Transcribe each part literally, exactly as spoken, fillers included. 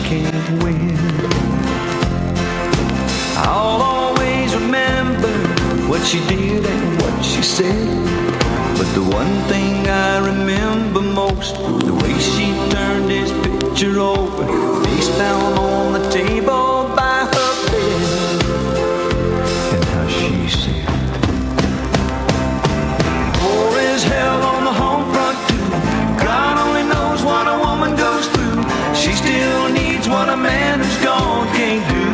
can't win. I'll always remember what she did and what she said, but the one thing I remember most, the way she turned his picture over, face down on the table by her bed, and how she said, war is hell on the home front too. God only knows what a woman goes through. She still needs what a man who's gone can't do.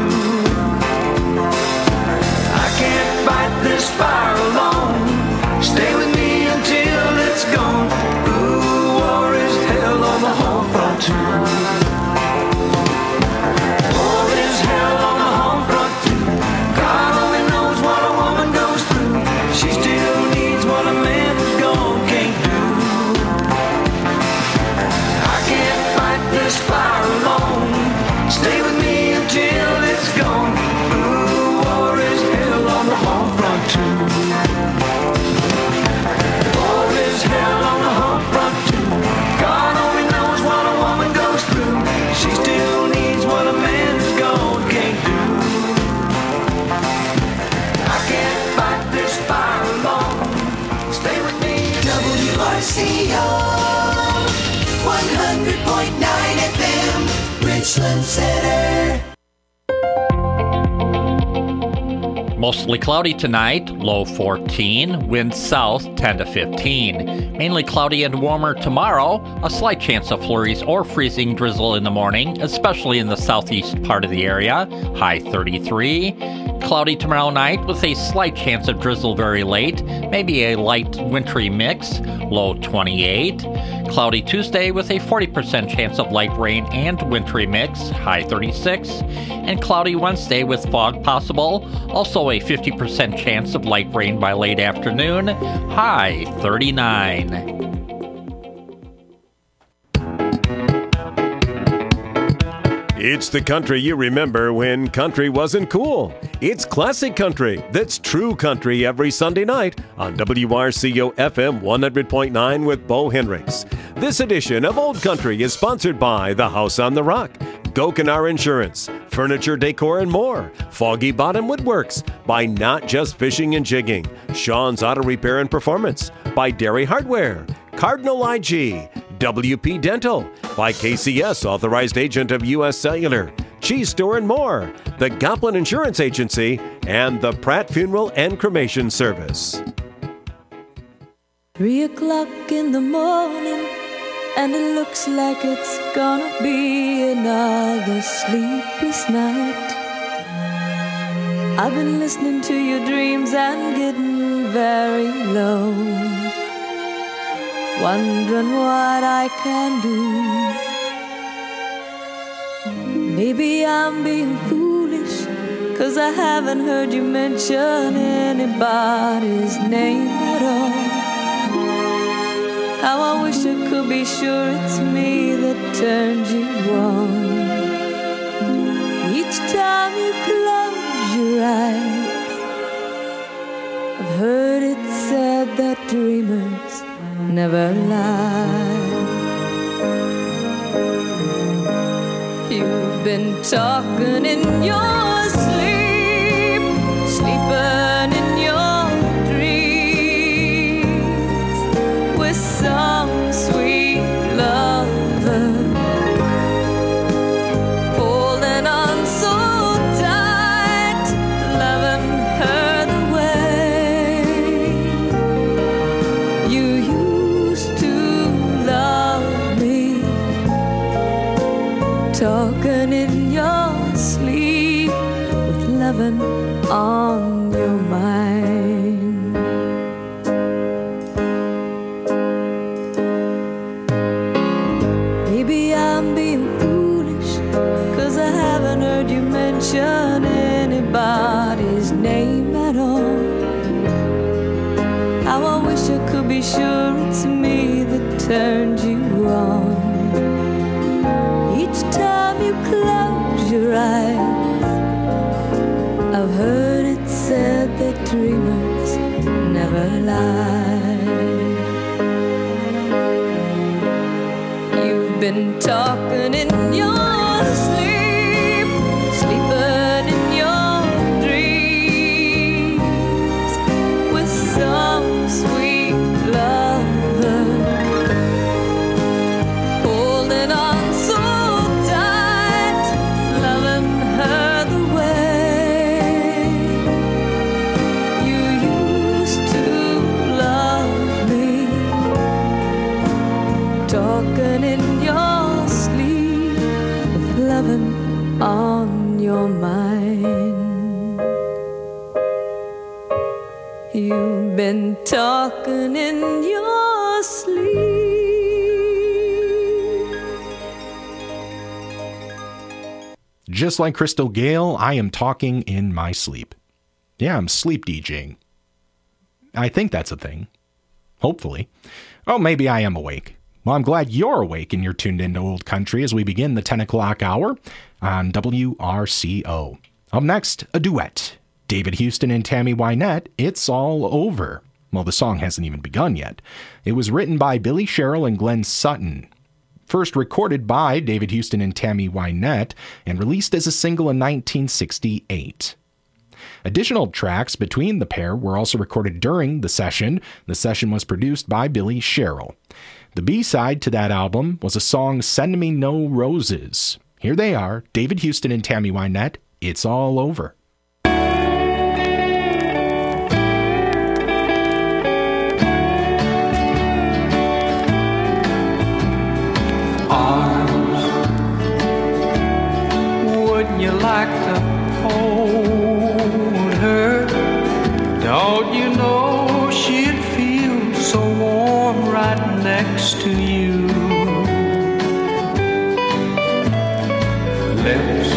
I can't fight this fire alone. Stay with me until it's gone. Ooh, war is hell on the home front too. War is hell on the home front too. God only knows what a woman goes through. She still needs what a man who's gone can't do. I can't fight this fire alone. Stay with me until it's gone. Ooh, war is hell on the home front too. War is hell on the home front too. God only knows what a woman goes through. She still needs what a man's gone can't do. I can't fight this fire alone. Stay with me. W R C O one hundred point nine F M, Richland Center. Mostly cloudy tonight, low fourteen, winds south ten to fifteen. Mainly cloudy and warmer tomorrow, a slight chance of flurries or freezing drizzle in the morning, especially in the southeast part of the area, high thirty-three. Cloudy tomorrow night with a slight chance of drizzle very late, maybe a light wintry mix, low twenty-eight. Cloudy Tuesday with a forty percent chance of light rain and wintry mix, high thirty-six. And cloudy Wednesday with fog possible, also a fifty percent chance of light rain by late afternoon, high thirty-nine. It's the country you remember when country wasn't cool. It's classic country that's true country every Sunday night on W R C O F M one hundred point nine with Bo Hendricks. This edition of Old Country is sponsored by The House on the Rock, Gokinar Insurance, Furniture Decor and more, Foggy Bottom Woodworks, by Not Just Fishing and Jigging, Sean's Auto Repair and Performance, by Dairy Hardware, Cardinal I G, W P Dental, by K C S, authorized agent of U S Cellular, Cheese Store and more, the Goblin Insurance Agency, and the Pratt Funeral and Cremation Service. Three o'clock in the morning, and it looks like it's gonna be another sleepless night. I've been listening to your dreams and getting very low, wondering what I can do. Maybe I'm being foolish, 'cause I haven't heard you mention anybody's name at all. How I wish I could be sure it's me that turned you on. Each time you close your eyes, I've heard it said that dreamers never lie. You've been talking in your sleep, sleeping in your dreams with some sweet lover, holding on so tight, loving her the way you used to love me, talking in your sleep with loving on your mind. Maybe I'm being foolish, 'cause I haven't heard you mention anybody's name at all. How I wish I could be sure it's me that turned you on. Each time you close your eyes, I've heard it said that dreamers never lie. You've been talking in your sleep, heaven on your mind. You've been talking in your sleep. Just like Crystal Gale, I am talking in my sleep. Yeah, I'm sleep DJing. I think that's a thing. Hopefully. Oh, maybe I am awake. Well, I'm glad you're awake and you're tuned into Old Country as we begin the ten o'clock hour on W R C O. Up next, a duet. David Houston and Tammy Wynette, It's All Over. Well, the song hasn't even begun yet. It was written by Billy Sherrill and Glenn Sutton. First recorded by David Houston and Tammy Wynette and released as a single in nineteen sixty-eight. Additional tracks between the pair were also recorded during the session. The session was produced by Billy Sherrill. The B-side to that album was a song, Send Me No Roses. Here they are, David Houston and Tammy Wynette, It's All Over. Wouldn't you like to hold her? Don't you know she'd feel so warm right next to you? Lips,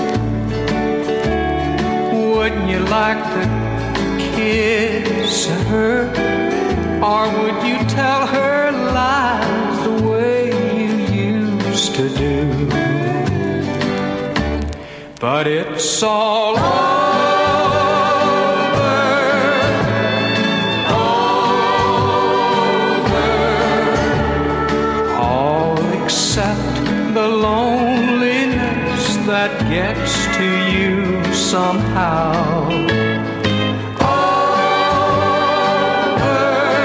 wouldn't you like to kiss her? Or would you tell her lies the way you used to do? But it's all over, over, all except the loneliness that gets to you somehow. Over,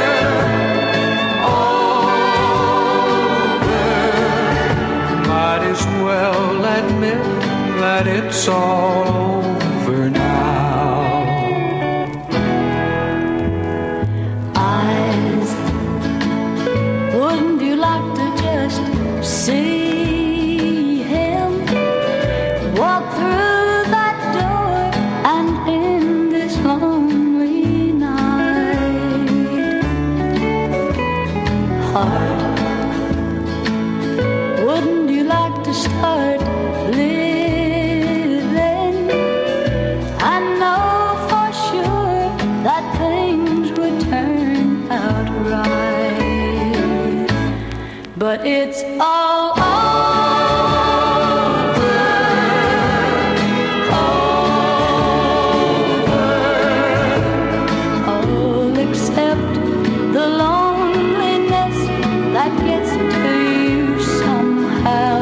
over, might as well admit that it's all over now. Eyes, wouldn't you like to just see him walk through that door and in this lonely night? Heart, wouldn't you like to start living? But it's all over, over, all except the loneliness that gets to you somehow.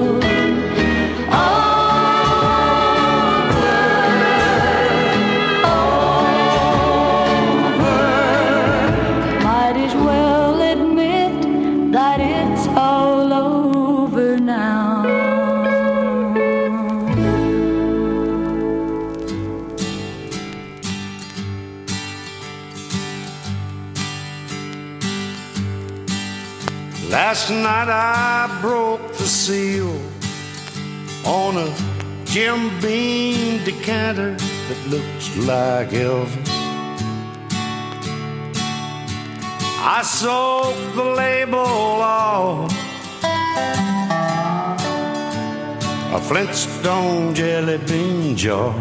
Last night I broke the seal on a Jim Beam decanter that looks like Elvis. I soaked the label off a Flintstone jelly bean jar.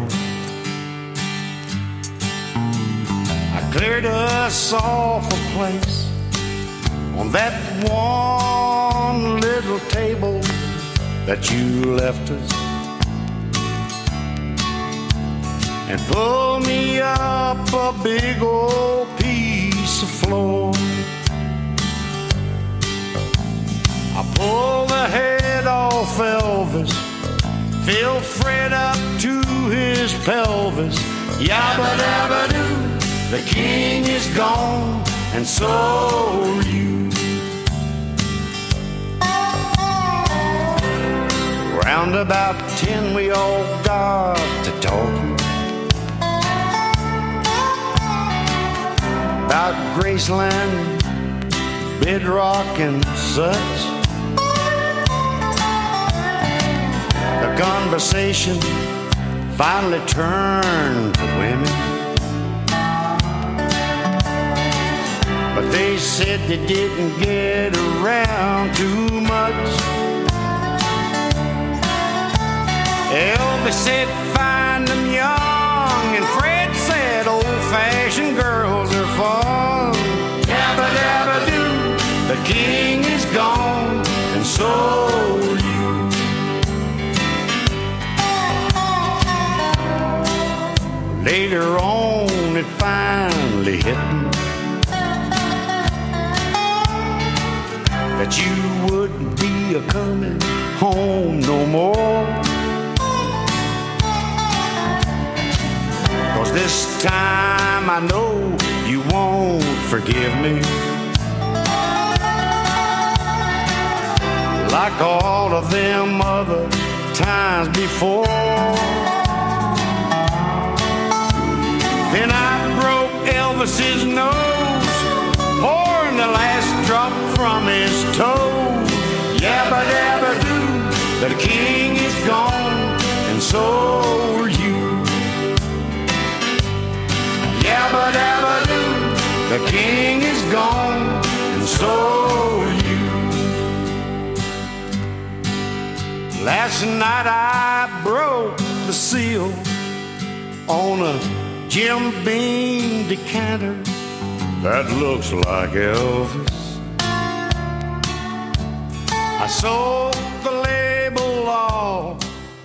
I cleared us off a place on that one little table that you left us, and pulled me up a big old piece of floor. I pulled the head off Elvis, filled Fred up to his pelvis. Yabba dabba doo, the king is gone, and so are you. Round about ten we all got to talking about Graceland, Bedrock and such. The conversation finally turned to women. But they said they didn't get around too much. Elvis said find them young, and Fred said old-fashioned girls are fun. Yabba dabba doo, the king is gone, and so are you. Later on it finally hit me that you wouldn't be a-coming home no more. 'Cause this time I know you won't forgive me, like all of them other times before. Then I broke Elvis's nose, pouring the last drop from his toe. Yabba dabba doo, the king is gone, and so are you. Yabba dabba doo, the king is gone, and so are you. Last night I broke the seal on a Jim Beam decanter that looks like Elvis. I sold the label off.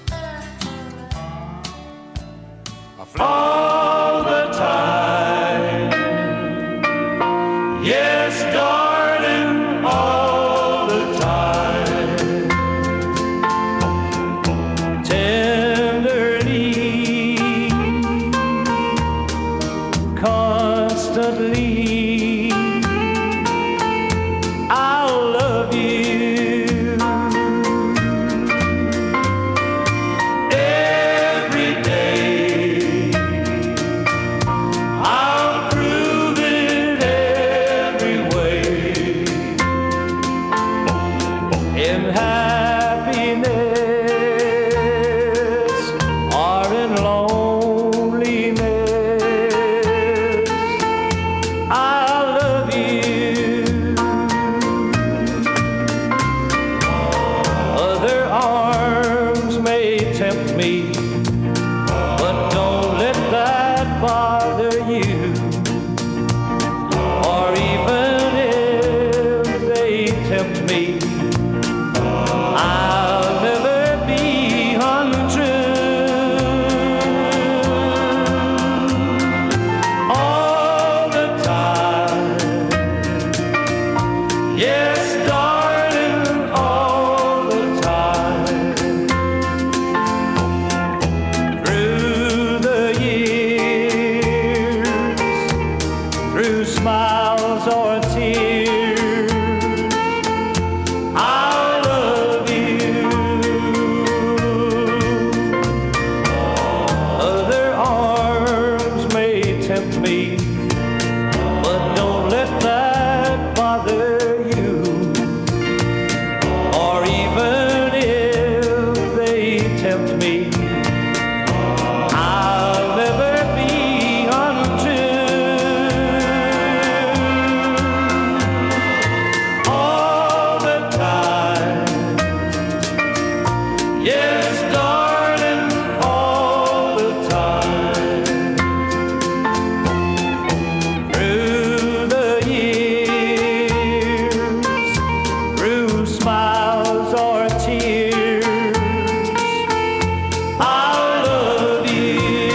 All the time, yes, darling, all the time. Tenderly, constantly, I'll love you. Every day, I'll prove it every way. In happiness or in loneliness, I'll love you. Other arms may tempt me, but don't let that bother you. Or even if they tempt me, I'll never be untrue. All the time, yes, darling, all the time. Through the years, through smiles or tears, I'll love you. Other arms may tempt me, but don't let that bother you. Or even if they tempt me, I'll never be untrue. All the time, yes, darling, all the time. Through the years, through smiles or tears, I'll love you.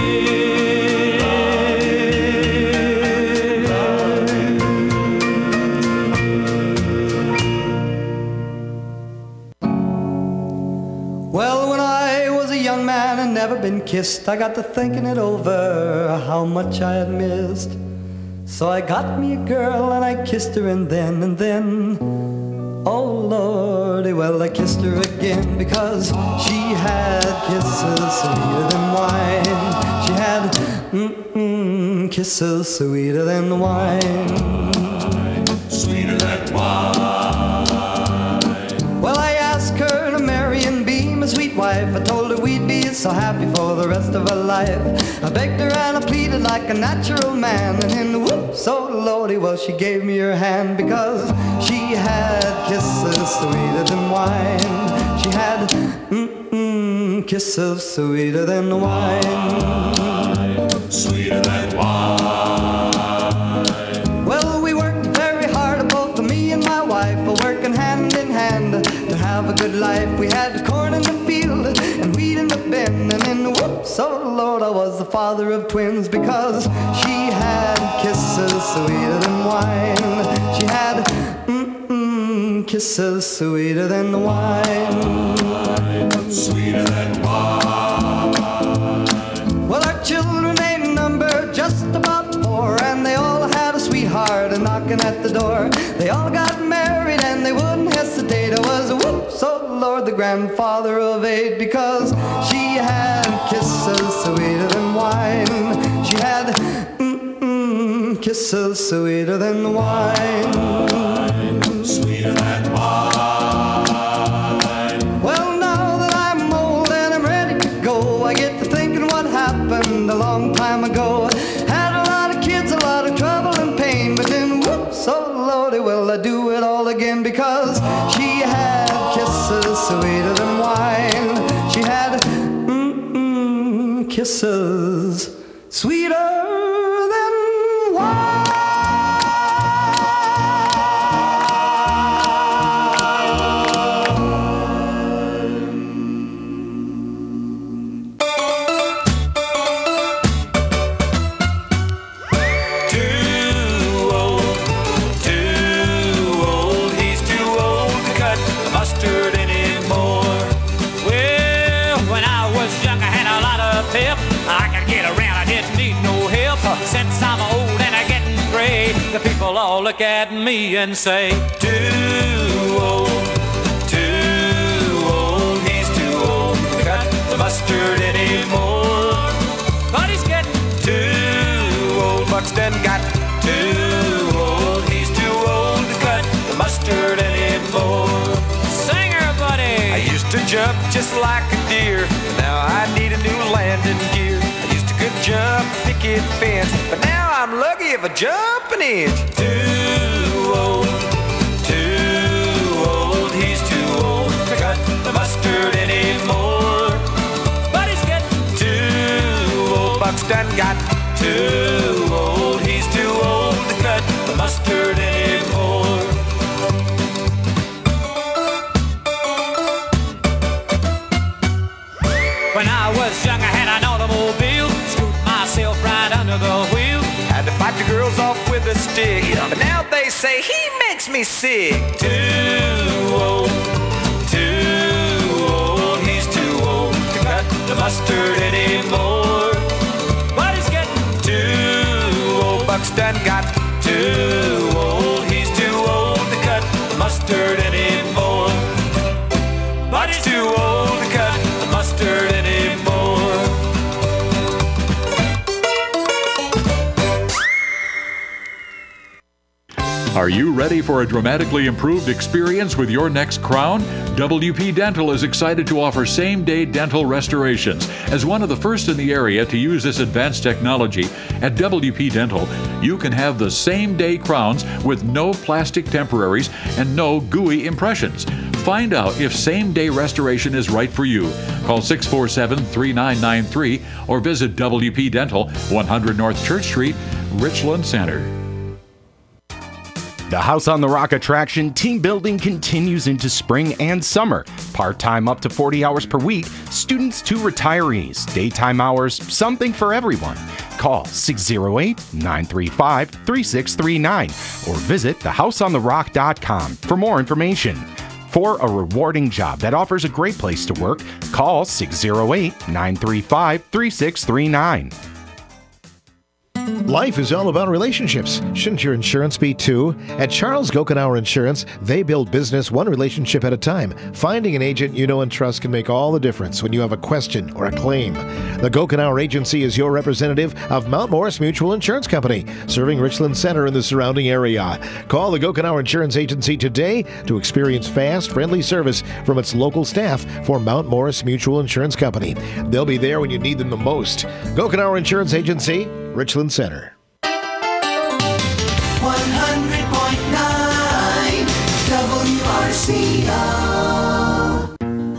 Well, when I was a young man and never been kissed, I got to thinking it over, how much I had missed. So I got me a girl and I kissed her, and then, and then, oh Lordy, well, I kissed her again, because she had kisses sweeter than wine. She had mm-mm, kisses sweeter than wine. Sweeter than wine. Well, I asked her to marry and be my sweet wife. I I told her we'd be so happy for the rest of our life. I begged her and I pleaded like a natural man, and in the whoop, so lordy, well, she gave me her hand, because she had kisses sweeter than wine. She had mm-mm, kisses sweeter than wine. Sweeter than wine. Well, we worked very hard, both me and my wife, working hand in hand to have a good life. We had corn in the field and wheat in the bin, and in the whoops, oh Lord, I was the father of twins, because she had kisses sweeter than wine. She had mm-mm, kisses sweeter than the wine. Sweeter than wine. Well, our children ain't numbered, just about four, and they all had a sweetheart a knocking at the door. They all got married and they wouldn't hesitate. I was a whoops, oh Lord, the grandfather of eight, because she had kisses sweeter than wine. She had mm-mm, kisses sweeter than wine. Sweeter than wine. Well, now that I'm old and I'm ready to go, I get to thinking what happened a long time ago. Had a lot of kids, a lot of trouble and pain, but then whoops, oh Lordy, well, I do it all again, because she had kisses sweeter than wine. She had mm-mm, kisses sweeter than wine. Since I'm old and I'm getting gray, the people all look at me and say, too old, too old, he's too old to cut the mustard anymore. But he's getting too old, Buxton got too old, he's too old to cut the mustard anymore. Singer, buddy! I used to jump just like a deer, but now I need a new landing gear. Could jump a picket fence, but now I'm lucky if I jump an inch. Too old, too old, he's too old to cut the mustard anymore. But he's getting too old, Buxton got too old, he's too old to cut the mustard anymore. When I was young, I had an automobile, scooped myself right under the wheel. Had to fight the girls off with a stick, but now they say he makes me sick. Too old, too old, he's too old to cut the mustard anymore. But he's getting too old, Buxton got too old, he's too old to cut the mustard anymore. But he's too old to cut the mustard anymore. Are you ready for a dramatically improved experience with your next crown? W P Dental is excited to offer same-day dental restorations. As one of the first in the area to use this advanced technology, at W P Dental, you can have the same-day crowns with no plastic temporaries and no gooey impressions. Find out if same-day restoration is right for you. Call six four seven, three nine nine three or visit W P Dental, one hundred North Church Street, Richland Center. The House on the Rock attraction team building continues into spring and summer. Part-time up to forty hours per week, students to retirees, daytime hours, something for everyone. Call six oh eight, nine three five, three six three nine or visit the house on the rock dot com for more information. For a rewarding job that offers a great place to work, call six oh eight, nine three five, three six three nine. Life is all about relationships. Shouldn't your insurance be too? At Charles Gokenauer Insurance, they build business one relationship at a time. Finding an agent you know and trust can make all the difference when you have a question or a claim. The Gokenauer Agency is your representative of Mount Morris Mutual Insurance Company, serving Richland Center and the surrounding area. Call the Gokenauer Insurance Agency today to experience fast, friendly service from its local staff for Mount Morris Mutual Insurance Company. They'll be there when you need them the most. Gokenauer Insurance Agency, Richland Center. one hundred point nine W R C O.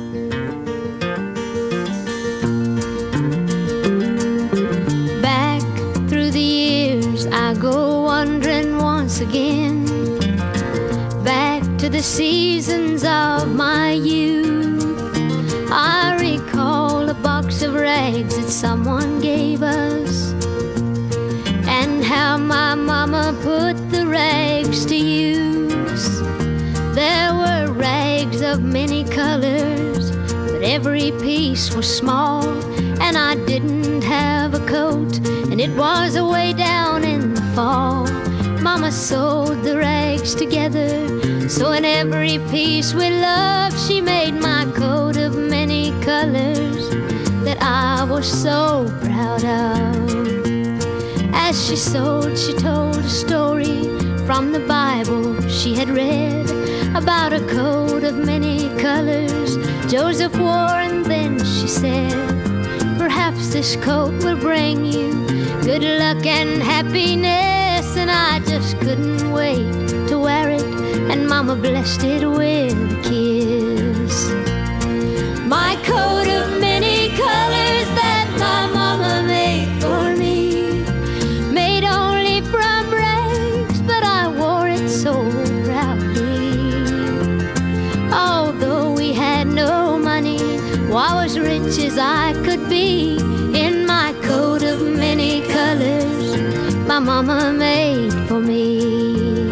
Back through the years I go wandering once again, back to the seasons of my youth. I recall a box of rags that someone gave us, and how my mama put the rags to use. There were rags of many colors, but every piece was small, and I didn't have a coat, and it was away down in the fall. Mama sewed the rags together, so in every piece with love she made my coat of many colors that I was so proud of. As she sewed, she told a story from the Bible she had read about a coat of many colors Joseph wore, and then she said, perhaps this coat will bring you good luck and happiness. And I just couldn't wait to wear it, and Mama blessed it with a kiss. My coat of many colors that my mama made for me, made only from rags, but I wore it so proudly. Although we had no money, well, I was rich as I could be in my coat of many colors my mama made for me.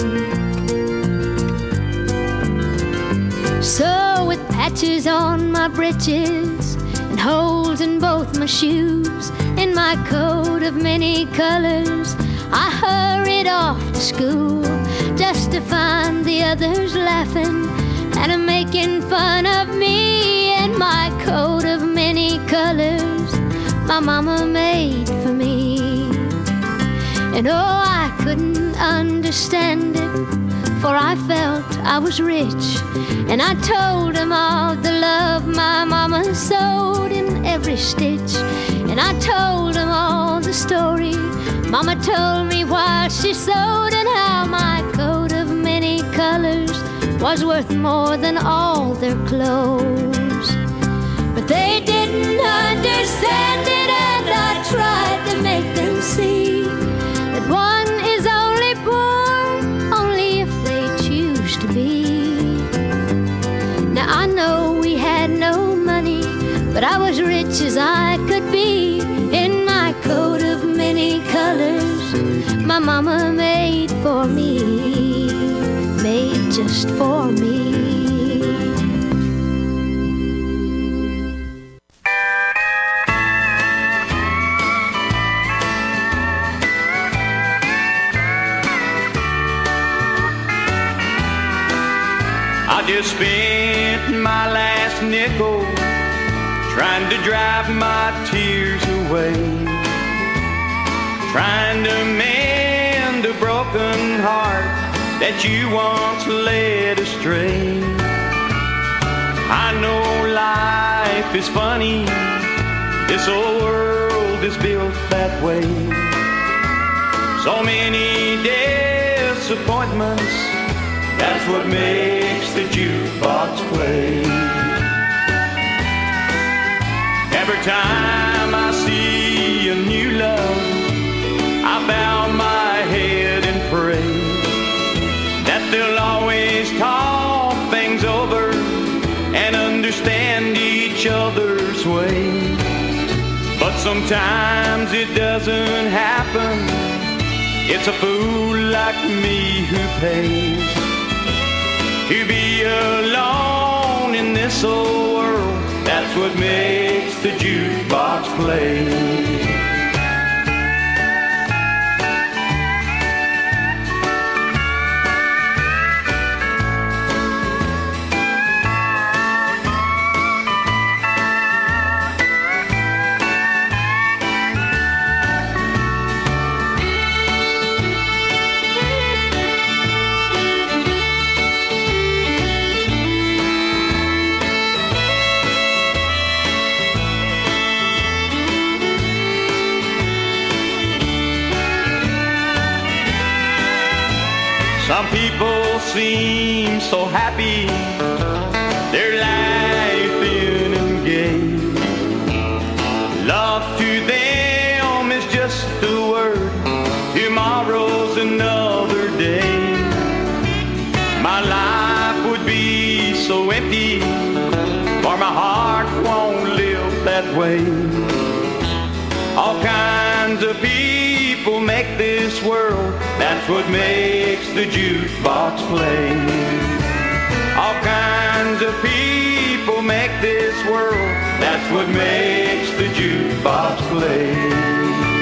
So with patches on my breeches and holes in both my shoes, in my coat of many colors I hurried off to school, just to find the others laughing and making fun of me in my coat of many colors my mama made for me. And oh, I couldn't understand it, for I felt I was rich, and I told them all the love my mama sewed in every stitch. And I told them all the story Mama told me while she sewed, and how my coat of many colors was worth more than all their clothes. But they didn't understand it, and I tried to make them see that one is only poor only if they choose to be. Now I know we had no money, but I was rich as I could be in my coat of many colors my mama made for me, made just for me. I just spent my last nickel trying to drive my tears away, trying to mend a broken heart that you once led astray. I know life is funny, this old world is built that way. So many disappointments, that's what makes the jukebox play. Every time I see a new love, I bow my head and pray that they'll always talk things over and understand each other's way. But sometimes it doesn't happen. It's a fool like me who pays to be alone in this old world. That's what makes the jukebox play. Some people seem so happy, their life in and gay. Love to them is just a word, tomorrow's another day. My life would be so empty, for my heart won't live that way. All kinds of people make this world, that's what makes the jukebox play. All kinds of people make this world, that's what makes the jukebox play.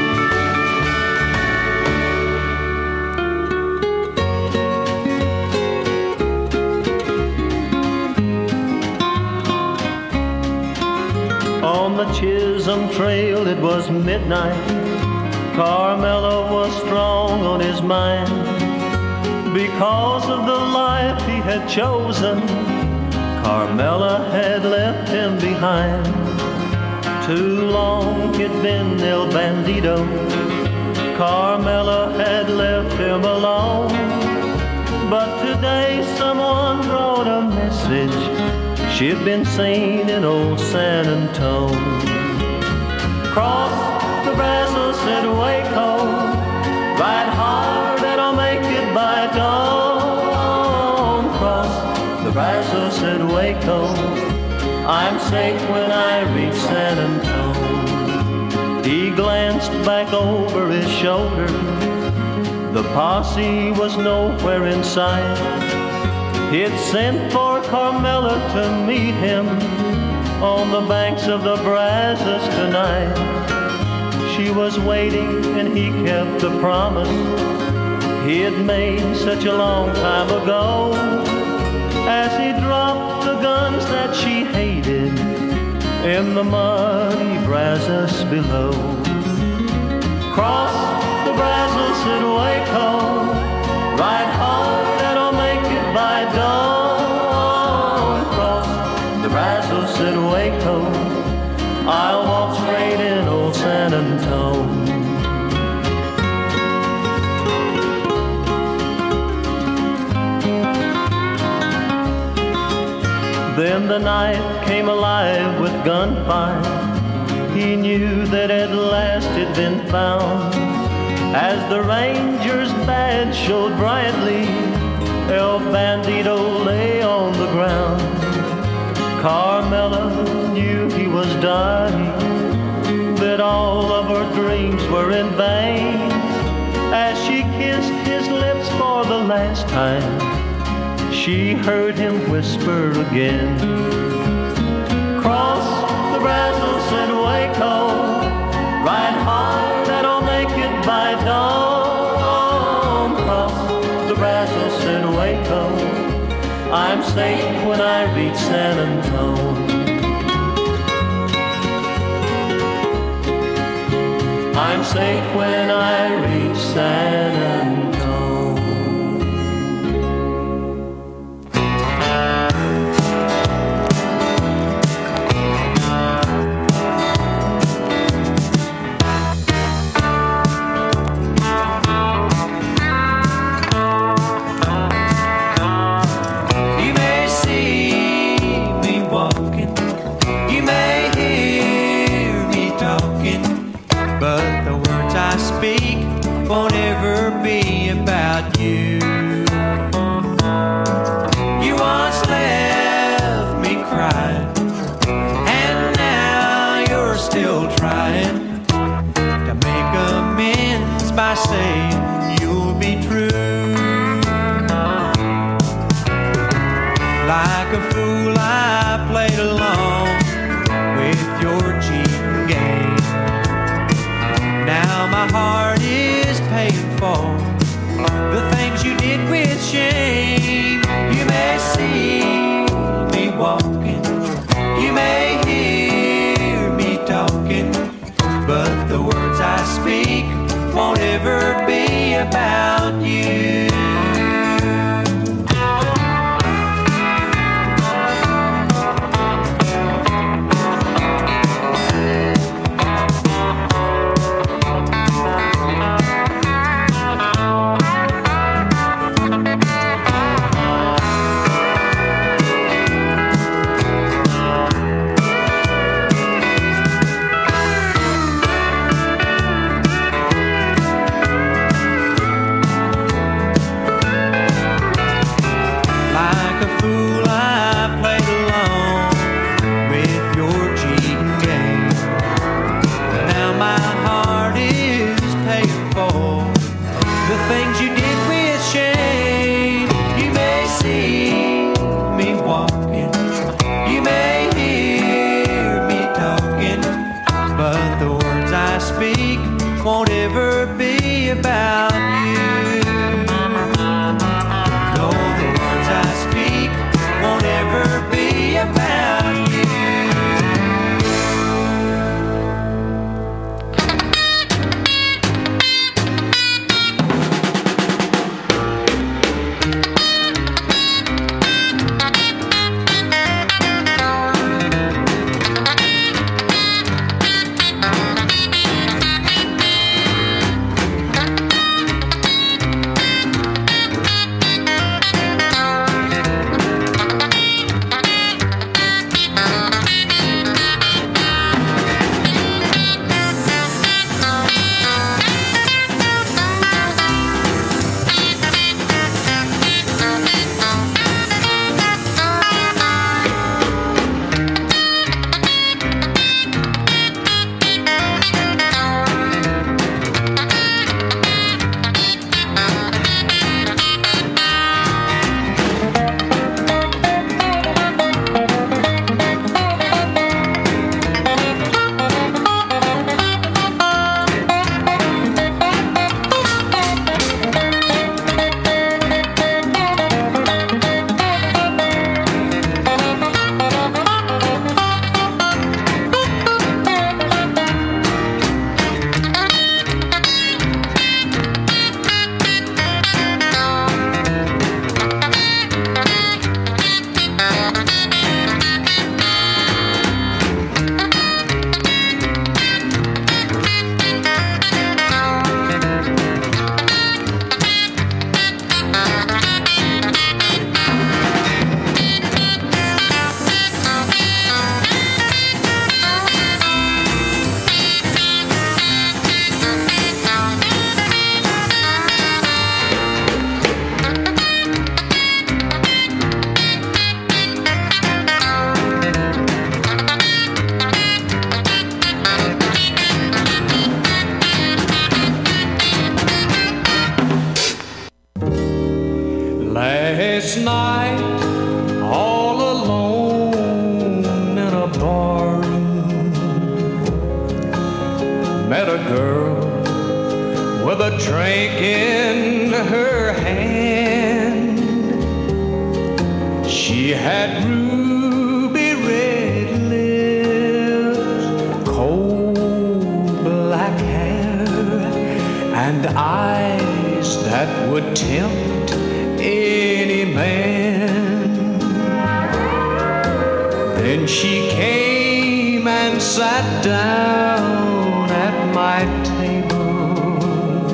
On the Chisholm Trail it was midnight. Carmela was strong on his mind. Because of the life he had chosen, Carmela had left him behind. Too long he'd been El Bandito, Carmela had left him alone. But today someone brought a message, she'd been seen in old San Antone. Cross the Brazos at Waco, ride hard and I'll make it by dawn. Cross the Brazos at Waco, I'm safe when I reach San Antone. He glanced back over his shoulder, the posse was nowhere in sight. He'd sent for Carmela to meet him on the banks of the Brazos tonight. She was waiting and he kept the promise he had made such a long time ago. As he dropped the guns that she hated in the muddy Brazos below. Cross the Brazos at Waco, ride hard and I'll make it by dawn. Cross the Brazos at Waco, I'll walk straight in old San Antone. Then the night came alive with gunfire. He knew that at last it'd been found. As the ranger's badge showed brightly, El Bandito lay on the ground. Carmela knew he was dying, that all of her dreams were in vain. As she kissed his lips for the last time, she heard him whisper again. Cross the Brazos at Waco, ride hard and I'll make it by dawn. Cross the Brazos at Waco, I'm safe when I reach San Antone. I'm safe when I reach San Antone. Won't ever be about you. You once left me crying, and now you're still trying to make amends by saying you'll be true. Like a fool I played along with your cheating game. Now my heart is paying for the things you did with shame. You may see me walking, you may hear me talking, but the words I speak won't ever be about you. this night, all alone in a barroom, met a girl with a drink in her hand. She had ruby red lips, cold black hair, and eyes that would tempt any man. Then she came and sat down at my table,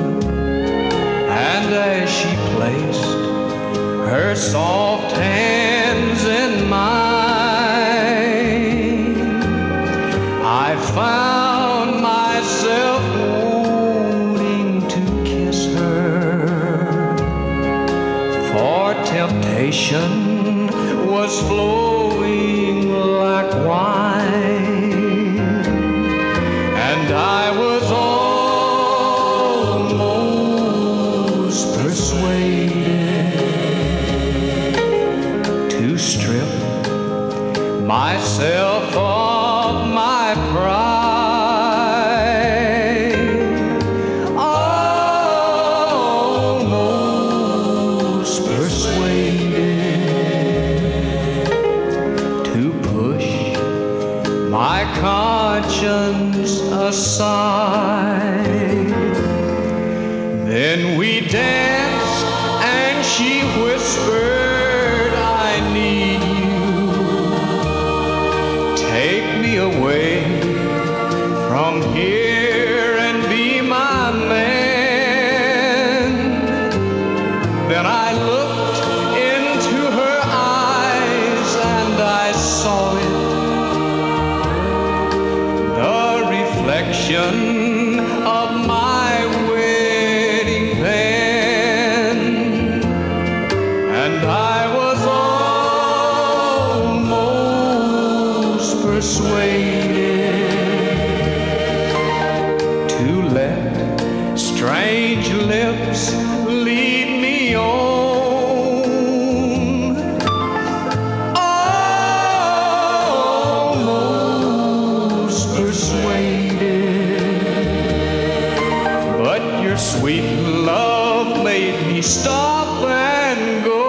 and as she placed her soft hands in mine, I found myself wanting to kiss her, for temptation was flowing like wine, and I was almost persuaded to strip myself of my pride. Almost persuaded to push my conscience aside. Then we danced and she whispered, I need you. Take me away from here and be my man. Then I looked into her eyes and I saw it, the reflection of my wedding band, and I was almost persuaded to let strange lips lead me on. Almost persuaded, but your sweet love made me stop and go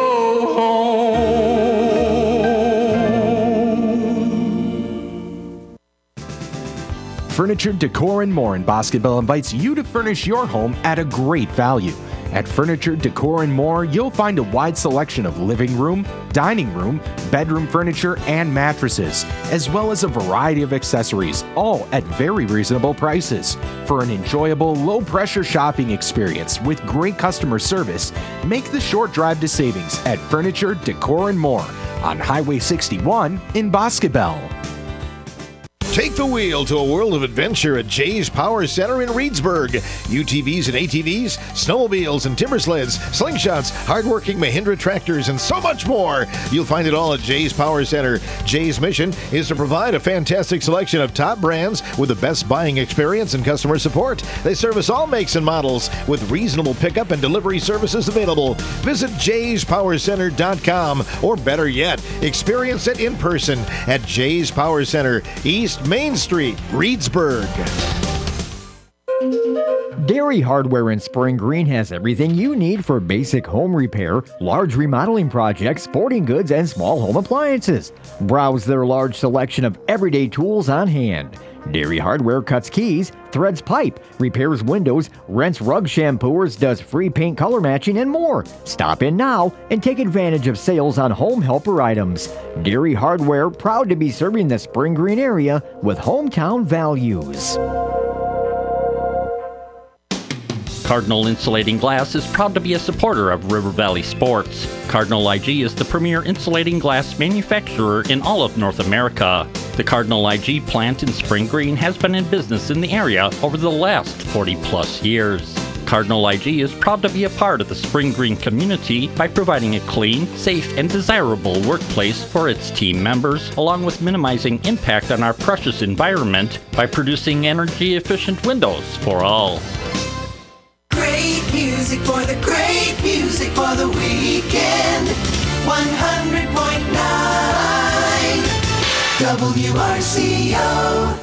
home. Furniture, Decor, and More in Boscobel invites you to furnish your home at a great value. At Furniture, Decor, and More, you'll find a wide selection of living room, dining room, bedroom furniture, and mattresses, as well as a variety of accessories, all at very reasonable prices. For an enjoyable, low-pressure shopping experience with great customer service, make the short drive to savings at Furniture, Decor, and More on Highway sixty-one in Boscobel. Take the wheel to a world of adventure at Jay's Power Center in Reedsburg. U T Vs and A T Vs, snowmobiles and timber sleds, slingshots, hardworking Mahindra tractors, and so much more. You'll find it all at Jay's Power Center. Jay's mission is to provide a fantastic selection of top brands with the best buying experience and customer support. They service all makes and models with reasonable pickup and delivery services available. Visit jays power center dot com, or better yet, experience it in person at Jay's Power Center, East Main Street, Reedsburg. Dairy Hardware in Spring Green has everything you need for basic home repair, large remodeling projects, sporting goods, and small home appliances. Browse their large selection of everyday tools on hand. Dairy Hardware cuts keys, threads pipe, repairs windows, rents rug shampooers, does free paint color matching, and more. Stop in now and take advantage of sales on home helper items. Dairy Hardware, proud to be serving the Spring Green area with hometown values. Cardinal Insulating Glass is proud to be a supporter of River Valley Sports. Cardinal I G is the premier insulating glass manufacturer in all of North America. The Cardinal I G plant in Spring Green has been in business in the area over the last forty plus years. Cardinal I G is proud to be a part of the Spring Green community by providing a clean, safe, and desirable workplace for its team members, along with minimizing impact on our precious environment by producing energy-efficient windows for all. Great music for the great music for the weekend. one hundred point nine W R C O.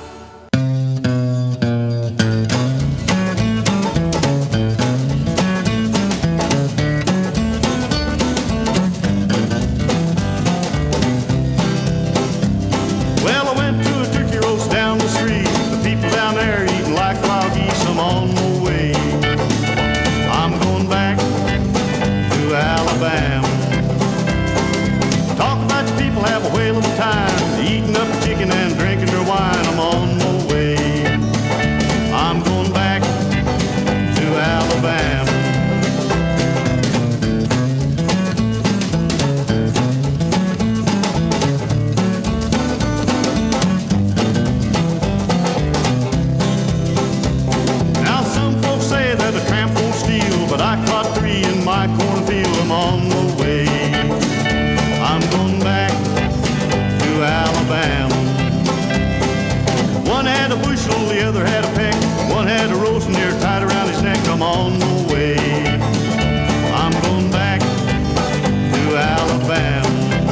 Well, I went to a turkey roast down the street. The people down there eating like wild geese. I'm on my way. I'm going back to Alabama. Talk about the people have a whale of a time, eating up chicken and drinking their wine. I'm on my way. I'm going back to Alabama. Now some folks say that a tramp won't steal, but I caught three in my cornfield. I'm on my way. I'm going back to Alabama. One had a bushel, the other had a peck. One had a roast near tied around his neck. I'm on my way. I'm going back to Alabama.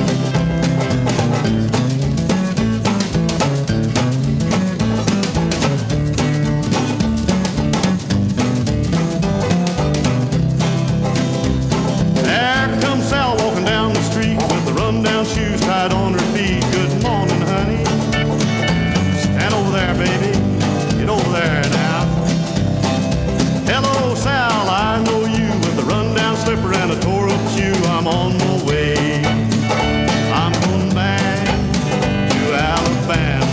There comes Sal walking down the street with the run-down shoes tied on her feet. Good morning, honey. Stand over there, baby. Get over there now. Hello, Sal, I know you with the run-down slipper and a tore-up shoe. I'm on my way. I'm going back to Alabama.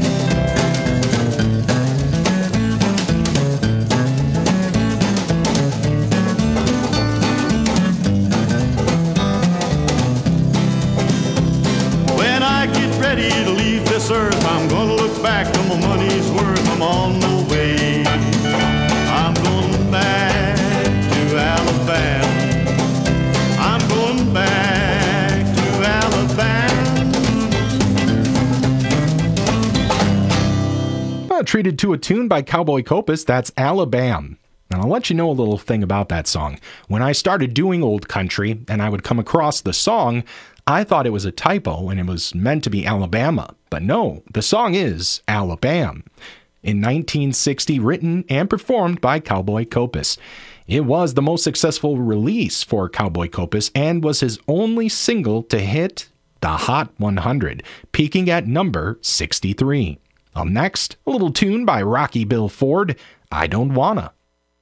When I get ready to leave this earth, I'm gonna look back on my money's worth. I'm on my way. I'm going back to Alabama. I'm going back to Alabama. Uh, treated to a tune by Cowboy Copas, that's Alabama. And I'll let you know a little thing about that song. When I started doing old country and I would come across the song, I thought it was a typo and it was meant to be Alabama. But no, the song is Alabama. In nineteen sixty, written and performed by Cowboy Copas. It was the most successful release for Cowboy Copas and was his only single to hit the Hot one hundred, peaking at number sixty-three. Up next, a little tune by Rocky Bill Ford, I Don't Wanna.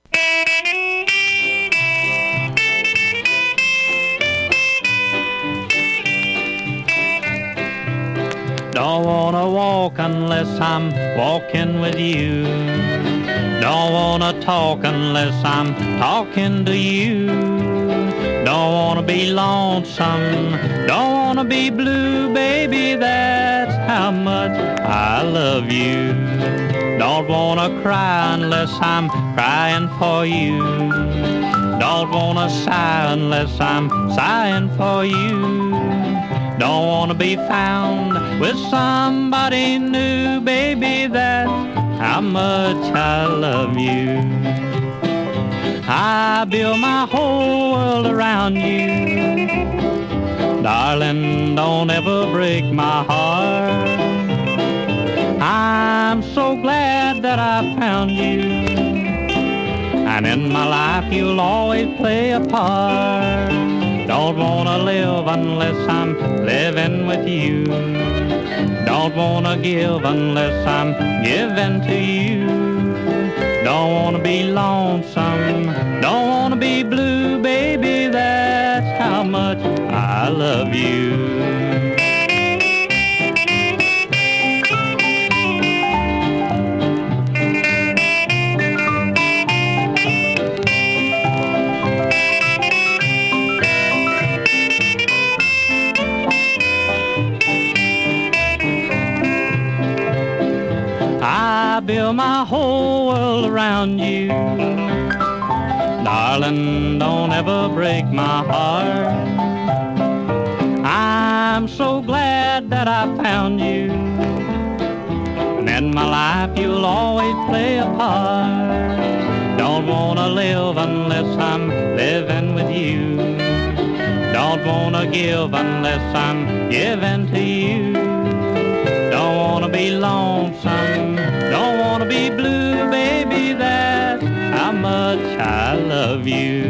Don't wanna walk unless I'm walking with you. Don't wanna talk unless I'm talking to you. Don't wanna be lonesome, don't wanna be blue, baby, that's how much I love you. Don't wanna cry unless I'm crying for you. Don't wanna sigh unless I'm sighing for you. Don't wanna be found with somebody new, baby, that's how much I love you. I build my whole world around you. Darling, don't ever break my heart. I'm so glad that I found you. And in my life you'll always play a part. Don't wanna live unless I'm living with you. Don't wanna give unless I'm giving to you. Don't wanna be lonesome, don't wanna be blue, baby, that's how much I love you. I build my whole world around you. Darling, don't ever break my heart. I'm so glad that I found you. And in my life you'll always play a part. Don't wanna live unless I'm living with you. Don't Don't wanna give unless I'm giving to you. Don't wanna be lonesome, don't wanna be blue, baby, that's how much I love you.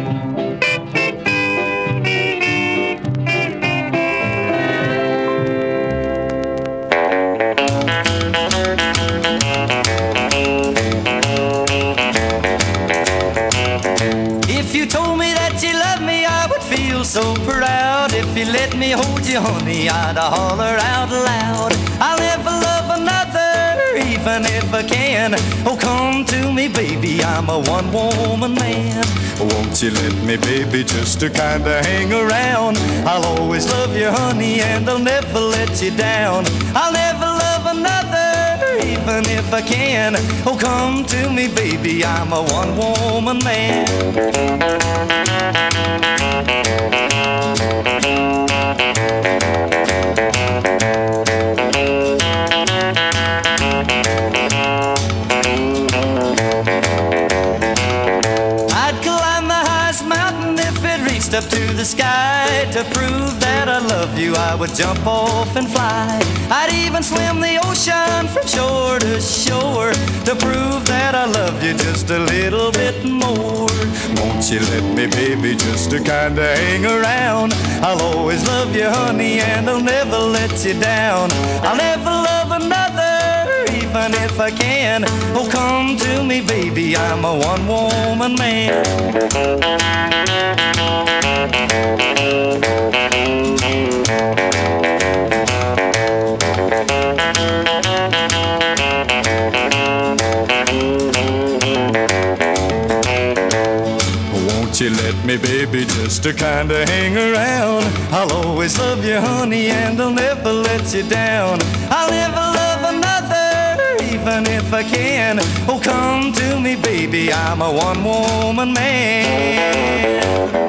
If you told me that you loved me, I would feel so proud. If you let me hold you, honey, I'd holler out loud. I'll never love another, even if I can. Oh, come to me, baby, I'm a one-woman man. Won't you let me, baby, just to kinda hang around? I'll always love you, honey, and I'll never let you down. I'll never love another, even if I can. Oh, come to me, baby, I'm a one-woman man. I'd climb the highest mountain if it reached up to the sky. To prove that I love you, I would jump off and fly. I'd even swim the ocean from shore to shore to prove that I love you just a little bit more. Won't you let me, baby, just to kinda hang around? I'll always love you, honey, and I'll never let you down. I'll never love another, even if I can. Oh, come to me, baby, I'm a one-woman man. Won't you let me, baby, just to kinda hang around? I'll always love you, honey, and I'll never let you down. I'll never love another, even if I can. Oh, come to me, baby, I'm a one-woman man.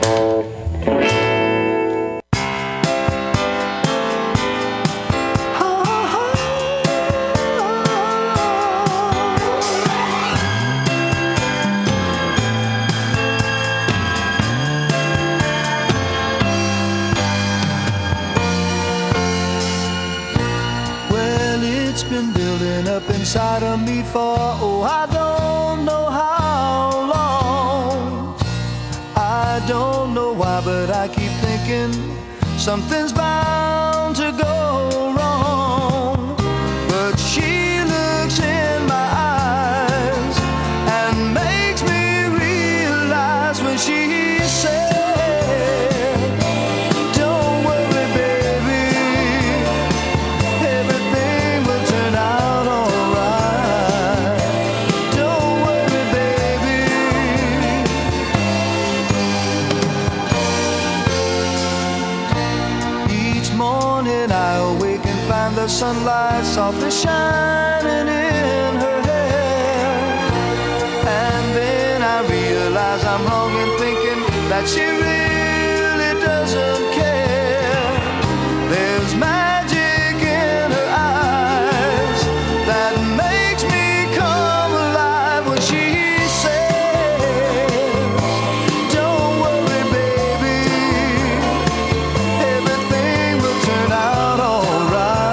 Inside of me for, oh, I don't know how long. I don't know why, but I keep thinking something's bound to go wrong. But she looks in my eyes and makes me realize when she says, the sunlight softly shining in her hair. And then I realize I'm wrong in thinking that she really doesn't care. There's magic in her eyes that makes me come alive when she says, don't worry, baby, everything will turn out all right.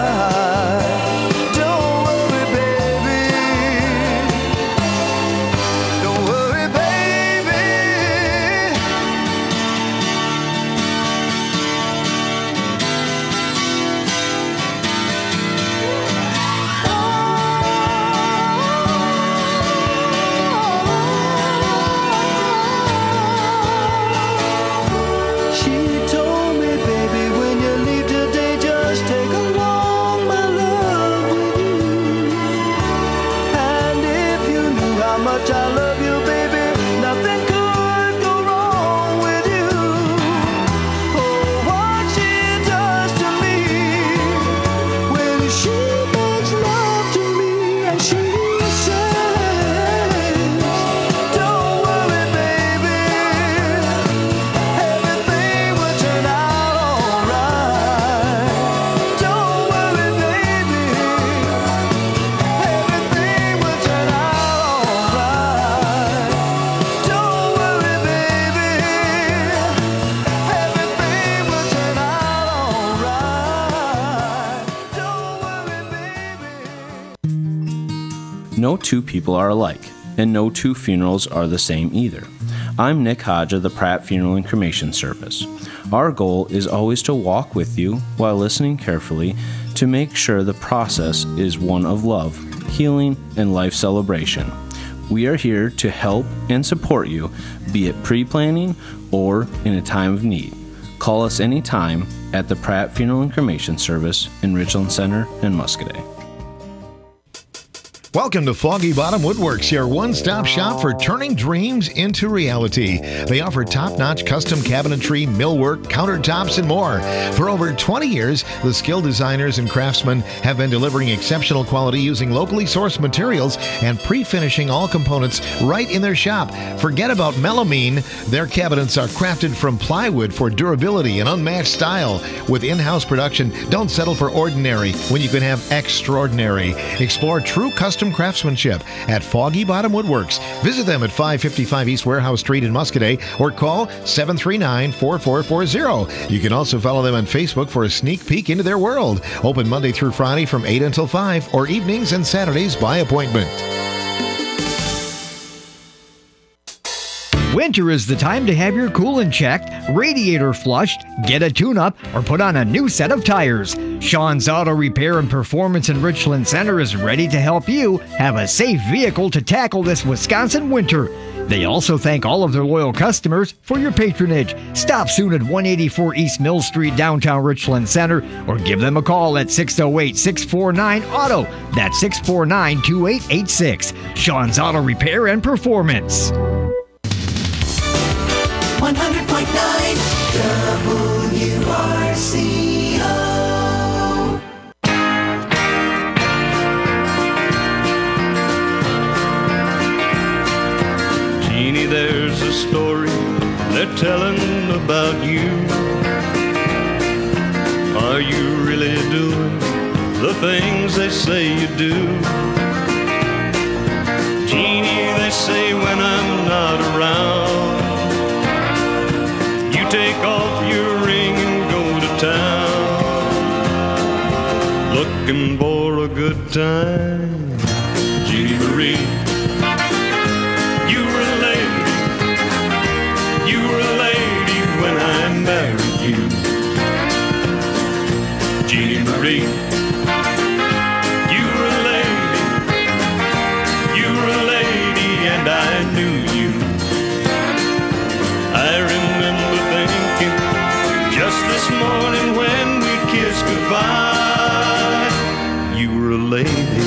No two people are alike, and no two funerals are the same either. I'm Nick Hodge of the Pratt Funeral and Cremation Service. Our goal is always to walk with you while listening carefully to make sure the process is one of love, healing, and life celebration. We are here to help and support you, be it pre-planning or in a time of need. Call us anytime at the Pratt Funeral and Cremation Service in Richland Center and Muscoda. Welcome to Foggy Bottom Woodworks, your one-stop shop for turning dreams into reality. They offer top-notch custom cabinetry, millwork, countertops, and more. For over twenty years, the skilled designers and craftsmen have been delivering exceptional quality using locally sourced materials and pre-finishing all components right in their shop. Forget about melamine. Their cabinets are crafted from plywood for durability and unmatched style. With in-house production, don't settle for ordinary when you can have extraordinary. Explore true custom craftsmanship at Foggy Bottom Woodworks. Visit them at five fifty-five East Warehouse Street in Muscoda or call seven three nine, four four four zero. You can also follow them on Facebook for a sneak peek into their world. Open Monday through Friday from eight until five or evenings and Saturdays by appointment. Winter is the time to have your coolant checked, radiator flushed, get a tune-up, or put on a new set of tires. Sean's Auto Repair and Performance in Richland Center is ready to help you have a safe vehicle to tackle this Wisconsin winter. They also thank all of their loyal customers for your patronage. Stop soon at one eighty-four East Mill Street, downtown Richland Center, or give them a call at six oh eight, six four nine, auto. That's six four nine, two eight eight six. Sean's Auto Repair and Performance. one hundred point nine W R C O. Jeannie, there's a story they're telling about you. Are you really doing the things they say you do? Jeannie, they say when I'm not around, take off your ring and go to town, looking for a good time. Jeannie Marie, you were a lady, you were a lady when I married you. Jeannie Marie, you were a lady, you were a lady and I knew you. I remember thinking just this morning when we kissed goodbye, you were a lady.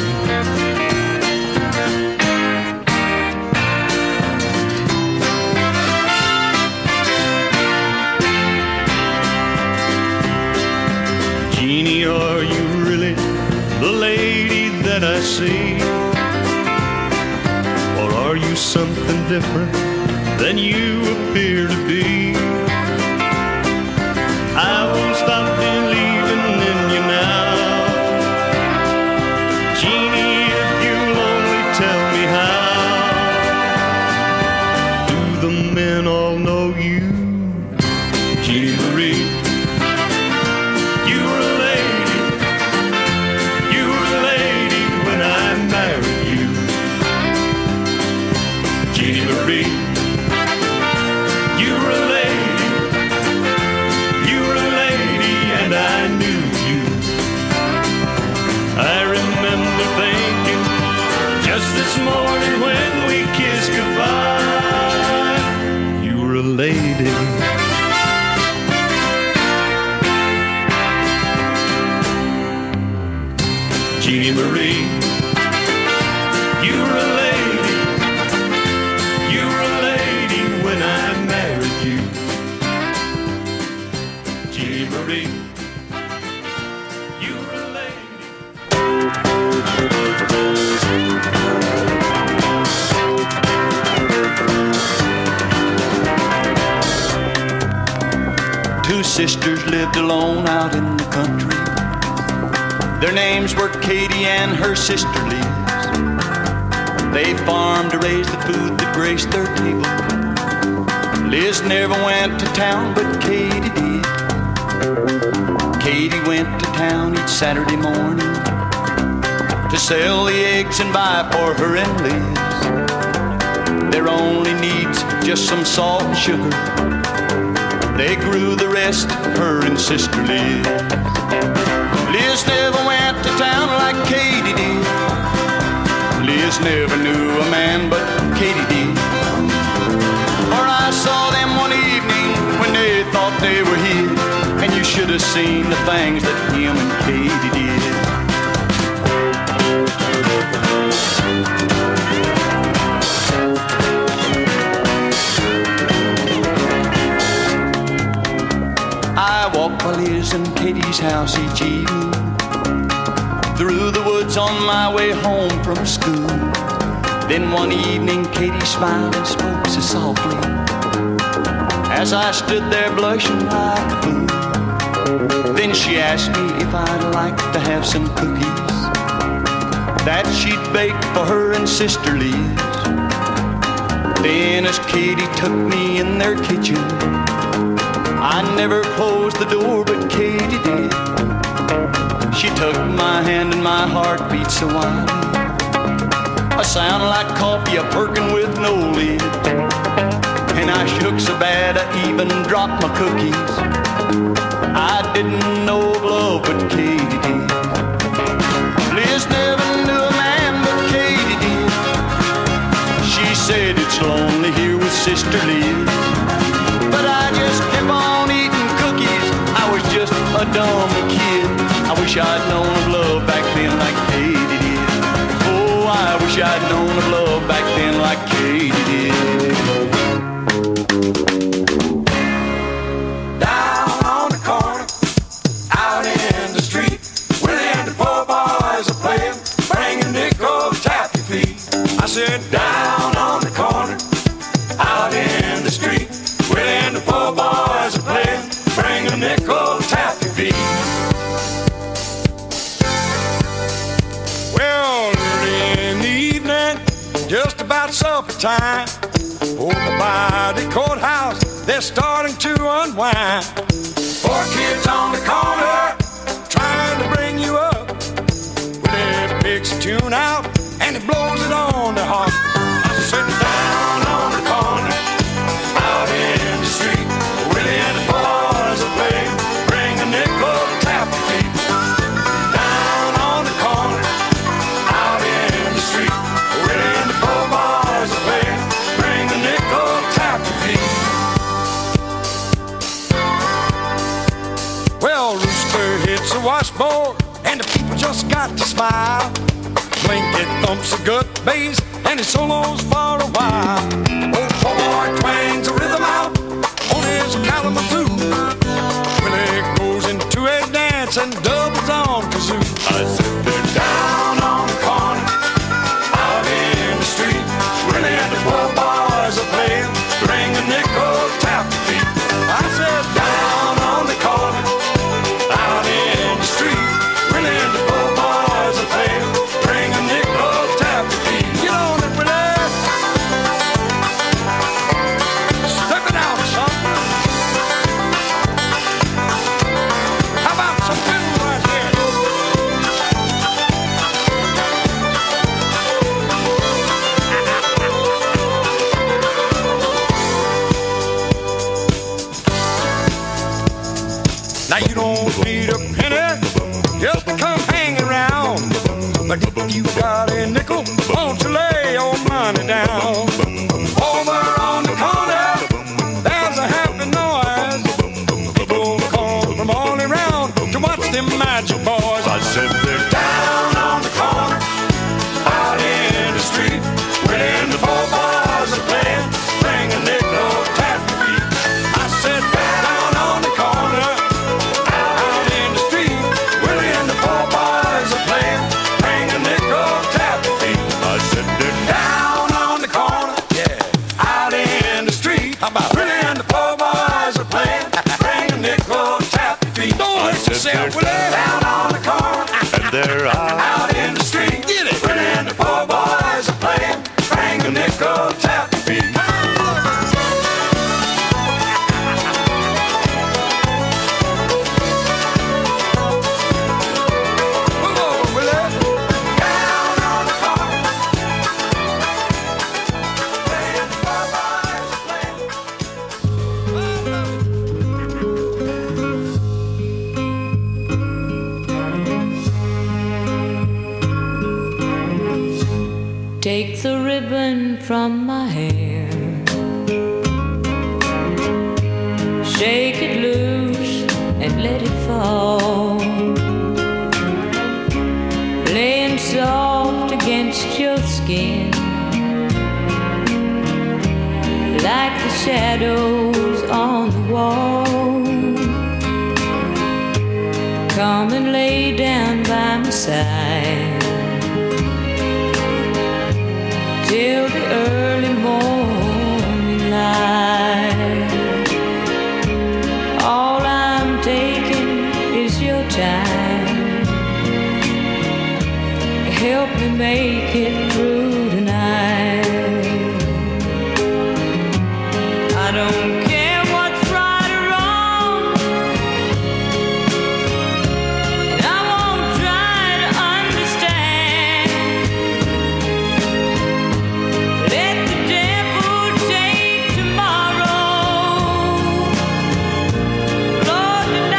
Jeannie, are you really the lady that I see? Or are you something different than you appear to be? I won't stop believing in you now, Jeannie, if you'll only tell me how. Do the men all know you? Jeannie Marie, you were a lady, you were a lady when I married you. Jeannie Marie, I knew you. I remember thinking just this morning when we kissed goodbye, you were a lady. Jeannie Marie, you were a lady, you were a lady when I married you. Jeannie Marie, two sisters lived alone out in the country. Their names were Katie and her sister Liz. They farmed to raise the food that graced their table. Liz never went to town, but Katie did. Katie went to town each Saturday morning to sell the eggs and buy for her and Liz. Their only needs just some salt and sugar. They grew the rest, her and Sister Liz. Liz never went to town like Katie did. Liz never knew a man but Katie did. For I saw them one evening when they thought they were hid, and you should have seen the things that him and Katie did. I walked by Liz and Katie's house each evening, through the woods on my way home from school. Then one evening Katie smiled and spoke so softly, as I stood there blushing like a fool. Then she asked me if I'd like to have some cookies that she'd baked for her and Sister Liz. Then as Katie took me in their kitchen, I never closed the door, but Katie did. She took my hand and my heart beat so wild, a sound like coffee, a perkin' with no lid. And I shook so bad I even dropped my cookies. I didn't know of love, but Katie did. Liz never knew a man, but Katie did. She said it's lonely here with Sister Liz, but I just kept on eating cookies. I was just a dumb kid. I wish I'd known of love back then like Katie did. Oh, I wish I'd known of love back then like Katie did. Down on the corner, out in the street, Willie and the poor boys are playing, bringing nickel taffy feet. I said down on the corner, out in the street, Willie and the poor boys are playing, bringing nickel taffy feet. Well, early in the evening, just about supper time, over by the courthouse, they're starting to unwind. Four kids on the corner, trying to bring you up. Willie picks a tune out, and he blows it on the harp. I sit down on the corner, out in the street, Willie and the boys are playing, bring a nickel taffy feet. Down on the corner, out in the street, Willie and the poor boys are playing, bring a nickel taffy feet. Well, Rooster hits the washboard, and the people just got to smile. Blinky thumps a good bass, and his solos for a while. Old poor boy twangs a rhythm out on his Kalamazoo. Willie goes into a dance and doubles on kazoo. I sit there down on the corner, out in the street, Willie and the poor boys are playing, bring a nickel taffy feet. I said down on the corner, out in the street, Willie and the poor boys are playing, bring a nickel taffy feet. Get on it, Willie! dripping from my hair. Shake it loose and let it fall, laying soft against your skin, like the shadows on the wall. Come and lay down by my side till the early morning light. All I'm taking is your time. Help me make